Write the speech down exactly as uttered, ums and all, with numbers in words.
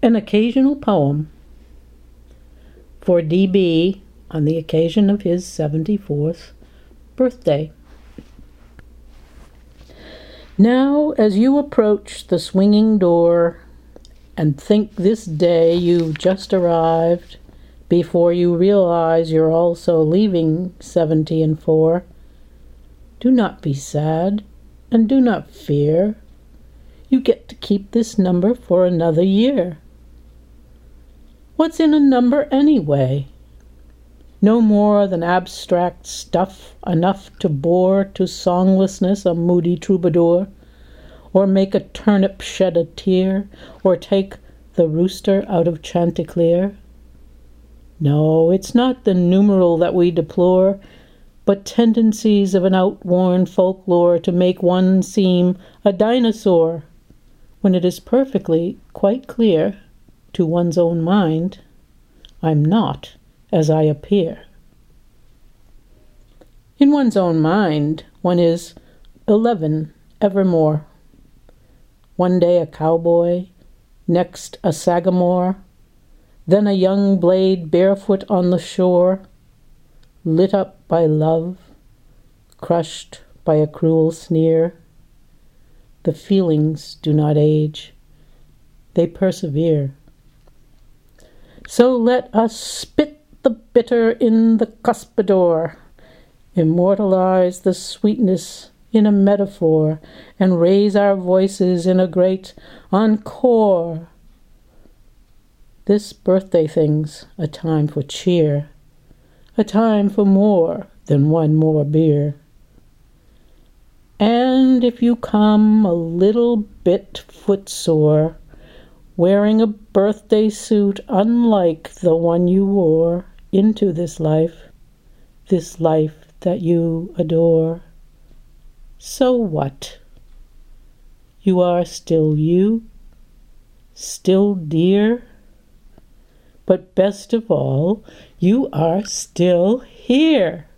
An occasional poem for D B on the occasion of his seventy-fourth birthday. Now, as you approach the swinging door and think this day you've just arrived, before you realize you're also leaving seventy and four, do not be sad and do not fear. You get to keep this number for another year. What's in a number anyway? No more than abstract stuff enough to bore to songlessness a moody troubadour, or make a turnip shed a tear, or take the rooster out of Chanticleer. No, it's not the numeral that we deplore, but tendencies of an outworn folklore to make one seem a dinosaur, when it is perfectly quite clear to one's own mind, I'm not as I appear. In one's own mind, one is eleven evermore. One day a cowboy, next a sagamore, then a young blade barefoot on the shore, lit up by love, crushed by a cruel sneer. The feelings do not age, they persevere. So let us spit the bitter in the cuspidor, immortalize the sweetness in a metaphor, and raise our voices in a great encore. This birthday thing's a time for cheer, a time for more than one more beer. And if you come a little bit footsore, wearing a birthday suit unlike the one you wore into this life, this life that you adore, so what? You are still you, still dear, but best of all, you are still here.